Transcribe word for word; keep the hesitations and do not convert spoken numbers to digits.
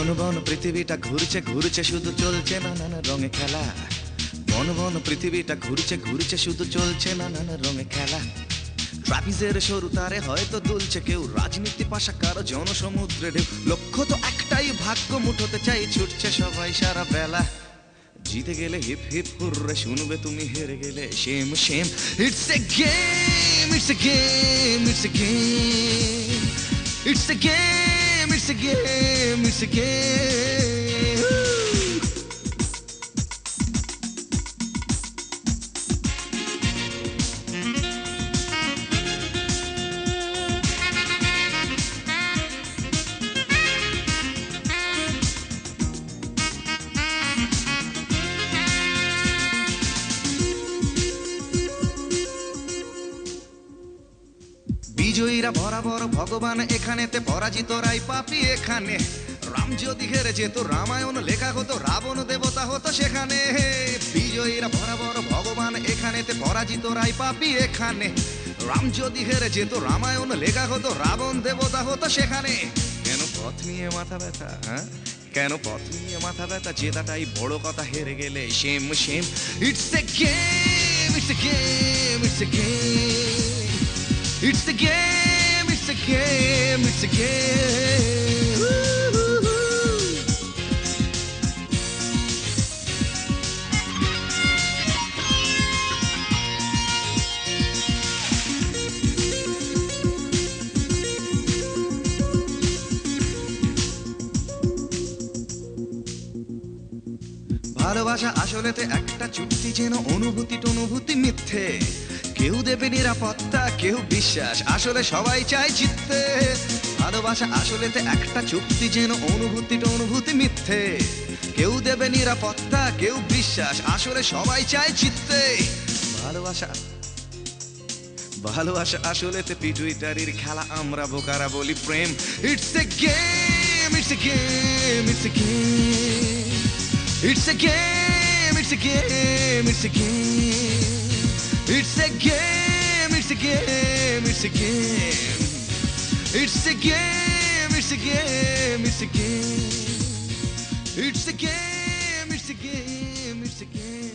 বন বন পৃথিবীটা ঘুরছে ঘুরছে শুধু চলছে নানান রঙে খেলা। বন বন পৃথিবীটা ঘুরছে ঘুরছে শুধু চলছে নানান রঙে খেলা। ট্রাপিজের সরু তারে হয়তো দুলছে কেউ, রাজনীতি পাশা কারো জনসমুদ্রে ঢেউ। লক্ষ্য তো একটাই, ভাগ্য মুঠোতে চাই, ছুটছে সবাই সারা বেলা। জিতে গেলে হিপ হিপ হুররে, শুনবে তুমি হেরে গেলে same same. It's a game, it's a game, it's a game, it's a game, it's a game, it's a game. বিজয়ীরা বরাবর ভগবান এখানেতে, পরাজিতরাই পাপী এখানে। রাম যদি হেরে যেত রামায়ণ লেখা হতো, রাবণ দেবতা হতো সেখানে। বিজয়ীরা বরাবর ভগবান এখানেতে, পরাজিতরাই পাপী এখানে। রাম যদি হেরে যেত রামায়ণ লেখা হতো, রাবণ দেবতা হতো সেখানে। কেন পথ নিয়ে মাথা ব্যথা, হ্যাঁ কেন পথ নিয়ে মাথা ব্যথা, জেতাটাই বড় কথা, হেরে গেলে same same. It's a game, it's a game, it's a game, it's the game, it's the game, it's the game. ভালোবাসা আসলেতে একটা চুক্তি, যেন অনুভূতি টনুভূতি মিথ্যে। কেউ দেবে নিরাপত্তা, কেউ বিশ্বাস, আসলে সবাই চায় জিততে। ভালোবাসা আসলেতে একটা চুক্তি, যেন অনুভূতি টনুভূতি মিথ্যে। কেউ দেবে নিরাপত্তা, কেউ বিশ্বাস, আসলে সবাই চায় জিততে। ভালোবাসা ভালোবাসা আসলেতে পিটুইটারির খেলা, আমরা বোকারা বলি প্রেম। It's a game, it's a game, it's a game, it's a game, it's a game, it's a game, it's a game, it's a game, it's a game, it's a game, it's a game, it's a game, it's a game, it's a game, it's a game.